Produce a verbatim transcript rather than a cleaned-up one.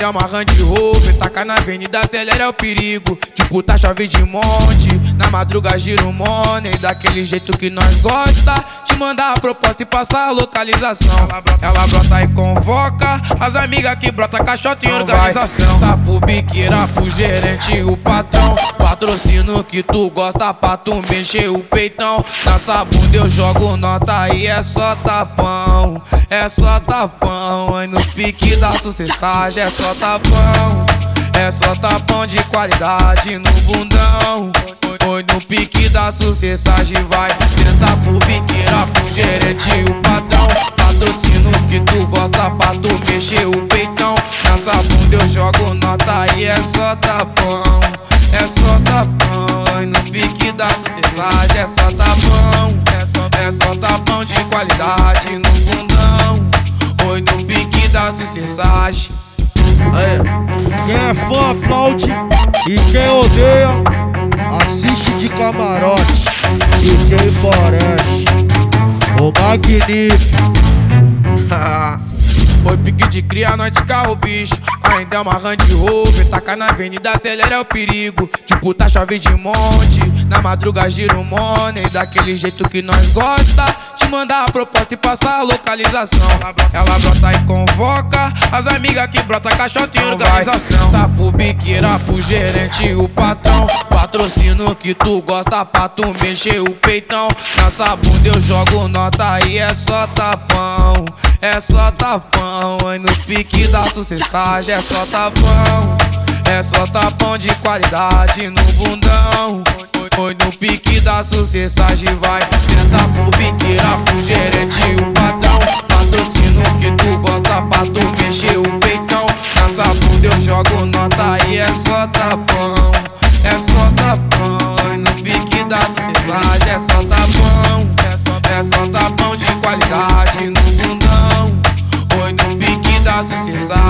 Ainda uma Range Rover, taca na avenida, acelera o perigo. Tipo, tá chove de monte, na madruga gira o money. Daquele jeito que nós gosta, te mandar a proposta e passar a localização. Ela brota e convoca as amigas que brota caixota em organização. Tá pro biqueira, pro gerente, o patrão. Patrocínio que tu gosta pra tu mexer o peitão. Nessa bunda eu jogo nota e é só tapão. É só tapão, aí no pique da sucessagem é só tapão. É só tapão de qualidade no bundão. Foi no pique da sucessagem, vai tentar pro biqueira, pro gerente, o patrão. Patrocínio que tu gosta pra tu mexer o peitão. Nessa bunda eu jogo nota e é só tapão. É só tapão, e no pique da sucessagem é só tapão. É só, é só tapão de qualidade no bundão. Oi, no pique da sucessagem. Quem é fã aplaude e quem odeia assiste de camarote. D J Forest, o magnífico. Oi, pique de cria, nós de carro, bicho. Ainda é uma Range Rover, taca na avenida, acelera o perigo. Tipo, tá chove de monte, na madruga gira o money. Daquele jeito que nós gosta, te mandar a proposta e passar a localização. Ela brota e convoca as amigas que brota caixota em organização. Tá pro biqueira, pro gerente, o patrão. Patrocínio que tu gosta pra tu mexer o peitão. Nessa bunda eu jogo nota e é só tapão. É só tapão, aí no pique da sucessagem é só tapão. É só tapão de qualidade no bundão. Foi no pique da sucessagem, vai tentar pro biqueira, pro gerente, o patrão. Patrocínio que tu gosta pra tu mexer o peitão. Nessa bunda eu jogo nota e é só tapão. É só tapão, e no pique da sucessagem é só tapão. É só tapão de qualidade no bundão. Oi, no pique da sucessagem.